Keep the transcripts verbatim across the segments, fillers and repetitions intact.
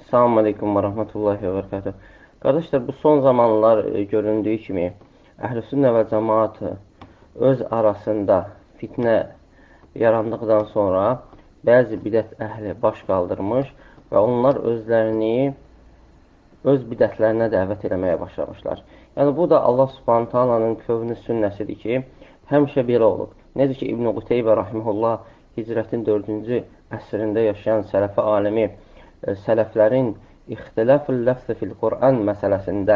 Selamun Aleyküm və Rəhmətullahi və Bərəkətuhu. Qardaşlar, bu son zamanlar e, göründüyü kimi Əhl-i-Sünnə və Cəmaat öz arasında fitnə yarandıqdan sonra bəzi bidət əhli baş qaldırmış və onlar özlərini öz bidətlərinə dəvət eləməyə başlamışlar. Yəni, bu da Allah Subhanahu Taala'nın kövnü sünnəsidir ki, həmişə belə olub. Necə ki, İbn-i Quteybə Rahimehullah hicrətin dördüncü əsrində yaşayan sələfi alimi, sələflərin ixtilaful ləfzi fil Qur'an məsələsində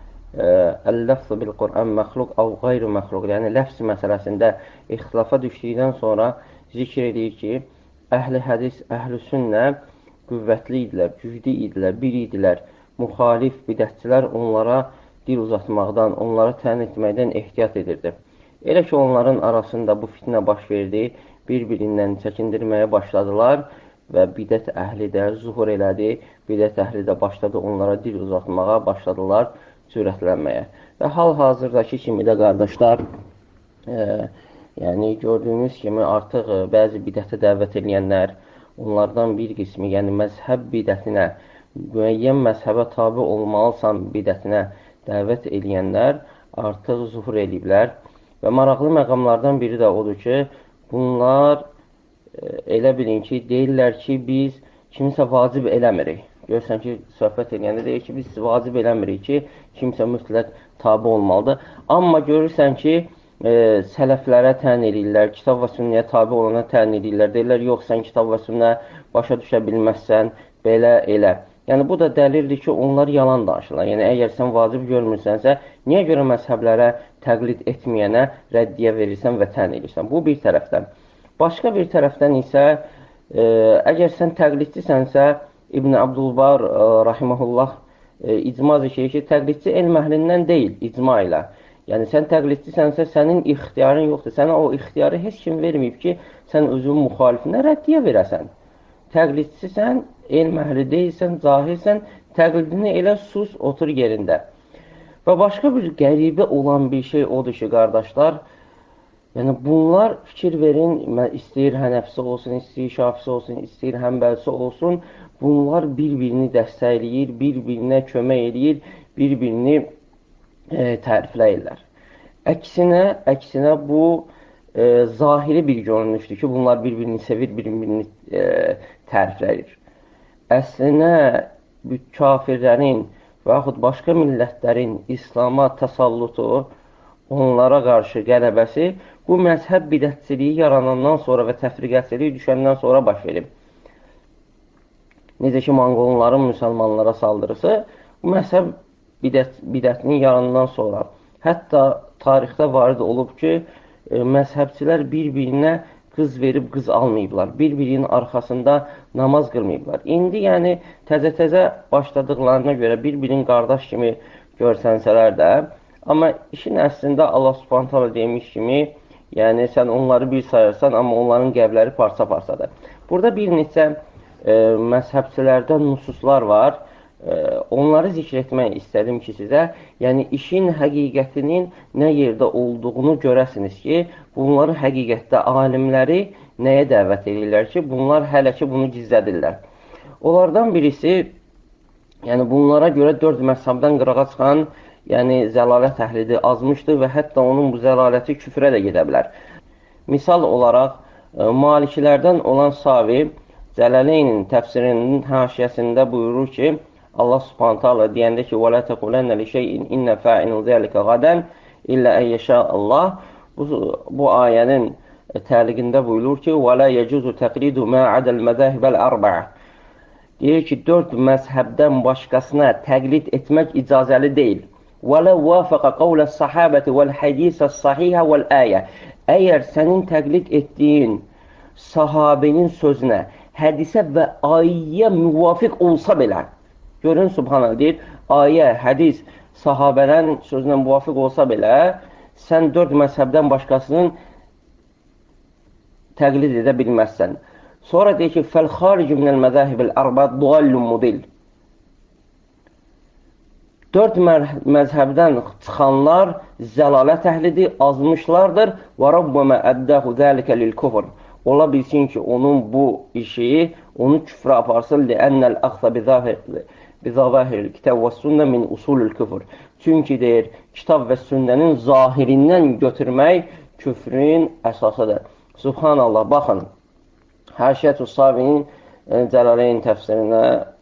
əl-ləfzi bil Qur'an məxluq əv qeyri məxluq, yəni ləfz məsələsində ixtilafa düşdükdən sonra zikr edir ki, əhl-i hədis, əhl-i sünnə qüvvətli idilər, güclü idilər, bir idilər. Müxalif bidətçilər onlara dil uzatmaqdan, onlara təyin etməkdən ehtiyat edirdi. Elə ki, onların arasında bu fitnə baş verdi, bir-birindən çəkindirməyə başladılar və bidət əhli də zuhur elədi, bidət əhli də başladı onlara dil uzatmağa, başladılar sürətlənməyə. Və hal-hazırdakı kimi də qardaşlar, e, yəni gördüyünüz kimi artıq e, bəzi bidətə dəvət edənlər, onlardan bir qismi, yəni məzhəb bidətinə, müəyyən məzhəbə tabi olmalısan bidətinə dəvət edənlər artıq zuhur ediblər. Və maraqlı məqamlardan biri də odur ki, bunlar e, elə bilin ki, deyirlər ki, biz kimsə vacib eləmirik. Görürsən ki, söhbət edəndə deyir ki, biz vacib eləmirik ki, kimsə mütləq tabi olmalıdır. Amma görürsən ki, e, sələflərə təyin edirlər, kitab və sünnəyə tabi olana təyin edirlər. Deyirlər, yox, sən kitab və sünnə başa düşə bilməzsən, belə elə. Yəni, bu da dəlildir ki, onlar yalan danışırlar. Yəni, əgər sən vacib görmürsənsə, niyə görə məzhəblərə təqlid etməyənə rəddiyə verirsən və təyin edirsən? Bu bir tərəfdən. Başqa bir tərəfdən isə, e, əgər sən təqlidçisənsə, İbn Abdülbar e, Rahiməhullah e, icma zikir ki, təqlidçi elm əhlindən deyil, icma ilə. Yəni, sən təqlidçisənsə, sənin ixtiyarın yoxdur. Sənə o ixtiyarı heç kim verməyib ki, sən özün müxalifinə rəddiyə verəsən. Təqlidçisən, elm əhli deyilsən, cahilsən, təqlidini elə sus, otur yerində. Və başqa bir qəribə olan bir şey odur ki, qardaşlar, yəni bunlar fikir verin, istəyir hənəfsi olsun, istəyir şafisi olsun, istəyir həmbəlsi olsun, bunlar bir-birini dəstəkləyir, bir-birinə kömək edir, bir-birini e, tərifləyirlər. Əksinə, əksinə bu e, zahiri bir görünüşdür ki, bunlar bir-birini sevir, bir-birini e, tərifləyir. Əslinə kafirlərin və yaxud başqa millətlərin İslama təsallutu, onlara qarşı qələbəsi bu məzhəb bidətçiliyi yaranandan sonra və təfriqəçiliyi düşəndən sonra baş verib. Necə ki, Monqolların müsəlmanlara saldırısı bu məzhəb bidət, bidətinin yaranandan sonra. Hətta tarixdə varid olub ki, e, məzhəbçilər bir-birinə qız verib qız almayıblar. Bir-birinin arxasında namaz qılmayıblar. İndi yəni təzə-təzə başladıqlarına görə bir-birinin qardaş kimi görsənsələr də, amma işin əslində Allah Subhanahu Taala demiş kimi, yəni sən onları bir sayırsan, amma onların qəbləri parça-parçadır. Burada bir neçə e, məzhəbçilərdən nususlar var. E, onları zikr etmək istədim ki, sizə, yəni işin həqiqətinin nə yerdə olduğunu görəsiniz ki, bunları həqiqətdə alimləri nəyə dəvət edirlər ki, bunlar hələ ki bunu gizlədirlər. Onlardan birisi, yəni bunlara görə dörd məzhəbdən qırağa çıxan, yəni zəlalət əhlidir, azmışdır və hətta onun bu zəlaləti küfrə də gedə bilər. Misal olaraq, e, Malikilərdən olan Savi, Cələleynin təfsirinin haşiyəsində buyurur ki, Allah Subhanahu Taala deyəndə ki, وَلَا تَقُولَنَّ لِشَيْءٍ إِنَّ فَاعِلُ ذَلِكَ غَدًا إِلَّا أَن يَشَاءَ اللَّهُ. Bu, bu ayənin təliqində buyurur ki, وَلَا يَجُوزُ تَقْلِيدُ مَا عَدَى الْمَذَاهِبَ الْأَرْبَعَةِ. Deyir ki, dörd məzhəbdən başqasına təqlid etmək icazəli deyil. وَلَا وَافَقَ قَوْلَ الصَّحَابَةِ وَالْحَدِيثَ الصَّحِيحَ وَالْآيَةِ. Əgər sənin təqlid etdiyin sahabenin sözünə, hədisə və ayəyə müvafiq olsa belə, görün, subhanallah, deyir, ayə, hədis, sahabələrin sözünə müvafiq olsa belə, sən dörd məzhəbdən başqasının təqlid edə bilməzsən. Sonra deyir ki, فَالْخَارِجُ مِنَ الْمَذَاهِبِ الْأَرْبَعَةِ ضَالٌ مُضِلٌ. Dörd məzhəbdən çıxanlar zəlalət əhlidir, azmışlardır. وَرَبَّمَا أَدَّهُ ذَلِكَ لِلْكُفْرِ. ola bilsin ki, onun bu işi onu küfrə aparsın. Lənnəl əxzə bizavahiril kitab və sünnə min usulül küfür. Çünki deyir, kitab və sünnənin zahirindən götürmək küfrün əsasıdır. Subhanallah, baxın, Həşiyyət-ü Sabinin Cəlaleyn təfsirinə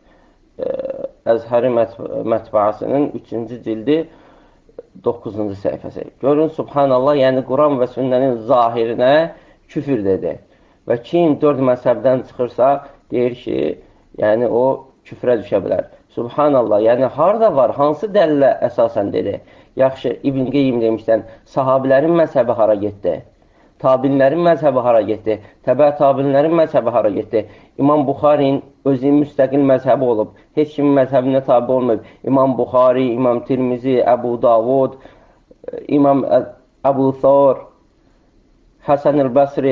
Əzhəri mətbəasının üçüncü cildi doqquzuncu səhifəsi. Görün, subhanallah, yəni Quran və sünnənin zahirinə küfür dedi. Və kim dörd məzhəbdən çıxırsa, deyir ki, yəni o küfrə düşə bilər. Subhanallah, yəni harada var, hansı dəllə əsasən dedi? Yaxşı, İbn Qeym demişdən, sahabilərin məzhəbi hara getdi? Tabinlərin məzhəbi hara getdi? Təbə tabinlərin məzhəbi hara getdi? İmam Buxarinin özü müstəqil məzhəbi olub. Heç kimin məzhəbinə tabi olmayıb. İmam Buxari, İmam Tirmizi, Əbu Davud, İmam Əbu Thor, Həsən el-Bəsri,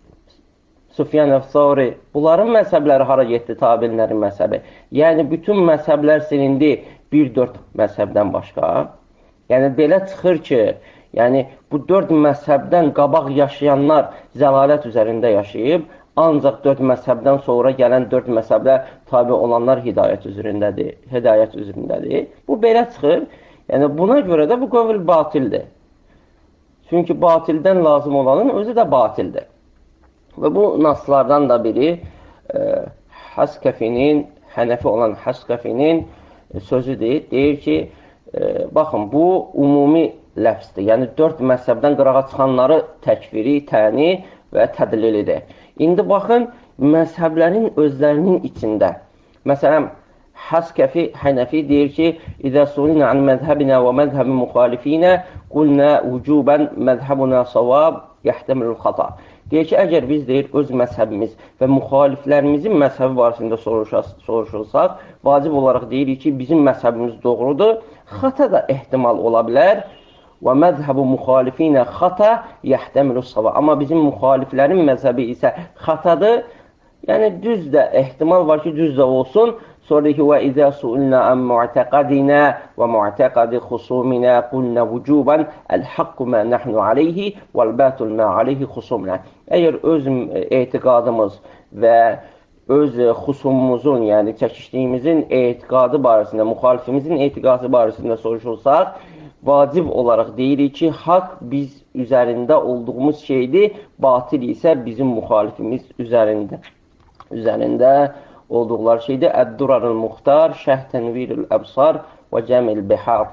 Sufyan el-Thawri. Bunların məzhəbləri hara getdi? Tabinlərin məzhəbi. Yəni, bütün məzhəblər silindi bir dörd məzhəbdən başqa. Yəni, belə çıxır ki, yəni, bu dörd məzhəbdən qabaq yaşayanlar zəlalət üzərində yaşayıb, ancaq dörd məzhəbdən sonra gələn dörd məzhəblə tabi olanlar hidayət üzərindədir. Hidayət üzərindədir. Bu belə çıxır. Yəni, buna görə də bu qövl batildir. Çünki batildən lazım olanın özü də batildir. Və bu naslardan da biri e, Həskəfinin, Hənəfi olan Həskəfinin sözüdür. Deyir ki, e, baxın, bu umumi ləfsdir. Yəni, dörd məzhəbdən qırağa çıxanları təkfiri, təni və tədlilidir. İndi baxın, məzhəblərin özlərinin içində. Məsələn, Həskəfi, Hənəfi deyir ki, İzə sulinə an məzhəbinə və məzhəbi müxalifinə qulnə vücubən məzhəbunə savab yəhtəmilul xata. Deyir ki, əgər biz deyir, öz məzhəbimiz və müxaliflərimizin məzhəbi barəsində soruşulsaq, vacib olaraq deyirik ki, bizim məzhəbimiz doğrudur, xata da ehtimal ola bilər. Və məzhəbu müxalifinə xata yəhtəmilu sava. Amma bizim müxaliflərin məzhəbi isə xatadır. Yəni, düz də ehtimal var ki, düz də olsun. Sonra ki, və izə suilnə ən mu'təqədinə və mu'təqədi xusuminə qulnə vücuban əl-haqqu mə nəhnu aleyhi vəl-bətul mə aleyhi xusumnə. Əgər öz etiqadımız və öz xusumumuzun, yəni çəkişdiyimizin etiqadı barəsində, müxalifimizin etiqadı barəsində soruşulsaq, vacib olaraq deyirik ki, haqq biz üzərində olduğumuz şeydir, batil isə bizim müxalifimiz üzərində, üzərində olduqları şeydir. Əd-Durarul Muxtar, Şərh Tənvirül Əbsar və Cəmil Bihar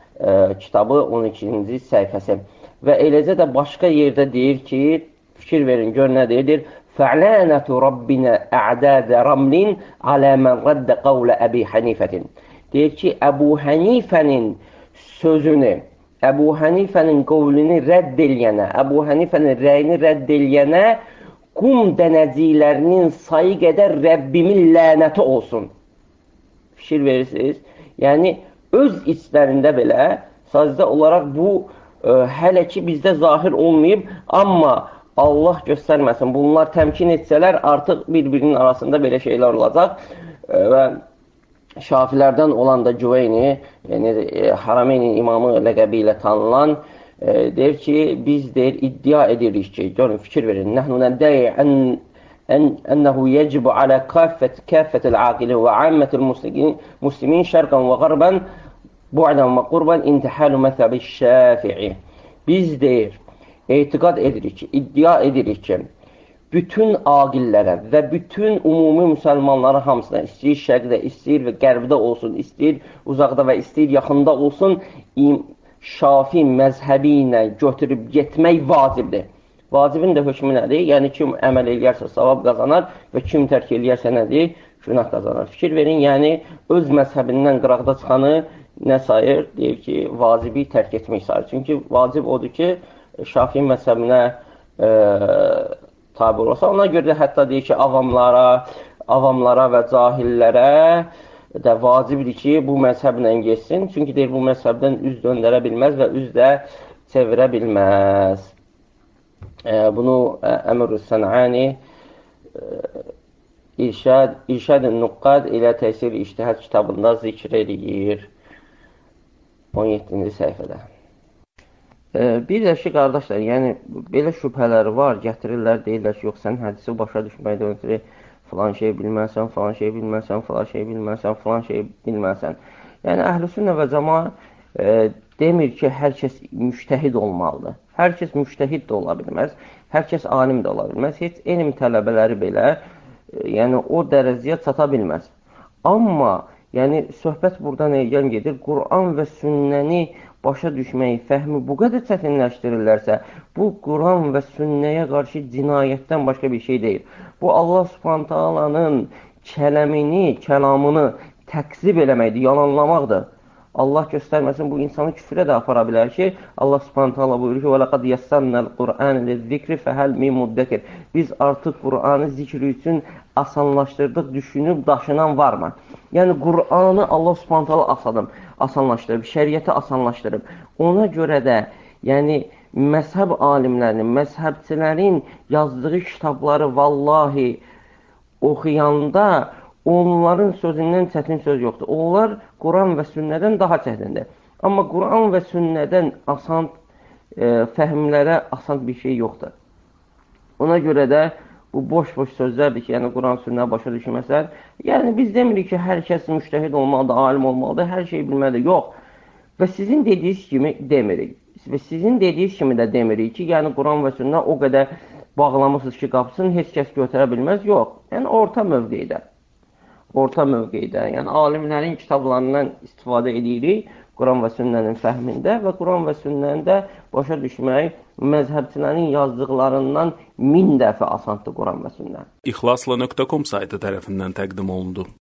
e, kitabı on ikinci səhifəsi. Və eləcə də başqa yerdə deyir ki, fikir verin, gör nə deyir? Fə'lənətu Rabbinə ə'dədə ramlin alə mən rəddə qavlə Əbi Hənifətin. Deyir ki, Əbu Hənifənin sözünü, Əbu Hənifənin qovlunu rədd eləyənə, Əbu Hənifənin rəyini rədd eləyənə qum dənəciklərinin sayı qədər Rəbbimin lənəti olsun. Fikir verirsiniz. Yəni, öz içlərində belə, sadəcə olaraq bu ə, hələ ki bizdə zahir olmayıb, amma Allah göstərməsin, bunlar təmkin etsələr, artıq bir-birinin arasında belə şeylər olacaq ə, və Şafilərdən olan da Cüveyni, yəni e, Harameynin imamı ləqəbi ilə tanınan, e, deyir ki, biz deyir, iddia edirik ki, görün, fikir verin, nəhnu nəddəyi ən, ən, ənəhu yəcibu alə kəffət, kəffətil aqili və ammətil muslimin şərqən və qarbən bu'dən və qurban intihəlu məzhəbi şəfi'i. Biz deyir, etiqad edirik ki, iddia edirik ki, bütün aqillərə və bütün ümumi müsəlmanlara hamısına, istəyir şərqdə, istəyir və qərbdə olsun, istəyir uzaqda və istəyir yaxında olsun, Şafi məzhəbi ilə götürüb getmək vacibdir. Vacibin də hökmü nədir? Yəni, kim əməl eləyərsə savab qazanar və kim tərk eləyərsə nədir? Günah qazanar. Fikir verin, yəni, öz məzhəbindən qıraqda çıxanı nə sayır? Deyir ki, vacibi tərk etmək sayır. Çünki vacib odur ki, Şafi məzhəbinə e, tabi olsa, ona görə də hətta deyir ki, avamlara, avamlara və cahillərə də vacibdir ki, bu məzhəblə geçsin. Çünki deyir, bu məzhəbdən üz döndərə bilməz və üz də çevirə bilməz. E, bunu Əmr-ü Sən'ani İrşad, İrşad-ı Nuqqad ilə Təsir-i İctihad kitabında zikr edir. on yeddinci səhifədə. E, bir də ki, qardaşlar, yəni belə şübhələri var, gətirirlər, deyirlər ki, yox, sən hədisi başa düşməkdən ötürü falan şey bilməsən, falan şey bilməsən, falan şey bilməsən, falan şey bilməsən. Yəni, Əhlüsünnə və Cəmaət e, demir ki, hər kəs müştəhid olmalıdır. Hər kəs müştəhid də ola bilməz, hər kəs alim də ola bilməz. Heç elm tələbələri belə e, yəni o dərəcəyə çata bilməz. Amma yəni söhbət burada nəyə gedir? Quran və sünnəni başa düşməyi, fəhmi bu qədər çətinləşdirirlərsə, bu Quran və sünnəyə qarşı cinayətdən başqa bir şey deyil. Bu Allah Subhanahu taalanın kələmini, kəlamını təkzib eləməkdir, yalanlamaqdır. Allah göstərməsin, bu insanı küfrə də apara bilər ki, Allah Subhanahu taala buyurur ki: "Və laqad yassarnal Qur'an liz-zikri fehal min muddakir." Biz artıq Qur'anı zikr üçün asanlaşdırdıq, düşünüb daşınan varmı? Yəni Qur'anı Allah Subhanahu taala asadım, asanlaşdırıb, şəriəti asanlaşdırıb. Ona görə də, yəni məzhəb alimlərinin, məzhəbçilərin yazdığı kitabları vallahi oxuyanda onların sözündən çətin söz yoxdur. Onlar Quran və sünnədən daha çətindir. Amma Quran və sünnədən asan e, fəhmlərə asan bir şey yoxdur. Ona görə də bu boş-boş sözlərdir ki, yəni Quran sünnə başa düşməsən, yəni biz demirik ki, hər kəs müştəhid olmalıdır, alim olmalıdır, hər şey bilməlidir. Yox. Və sizin dediyiniz kimi demirik. Və sizin dediyiniz kimi də demirik ki, yəni Quran və sünnə o qədər bağlamışsınız ki, qapısını heç kəs götürə bilməz. Yox. Yəni orta mövqedə. Orta mövqedə. Yəni alimlərin kitablarından istifadə edirik Quran və sünnənin fəhmində və Quran və sünnəni də başa düşmək məzhəbçilərin yazdıqlarından min dəfə asandır Quran və sünnə. İxlasla nöqtə com saytı tərəfindən təqdim olundu.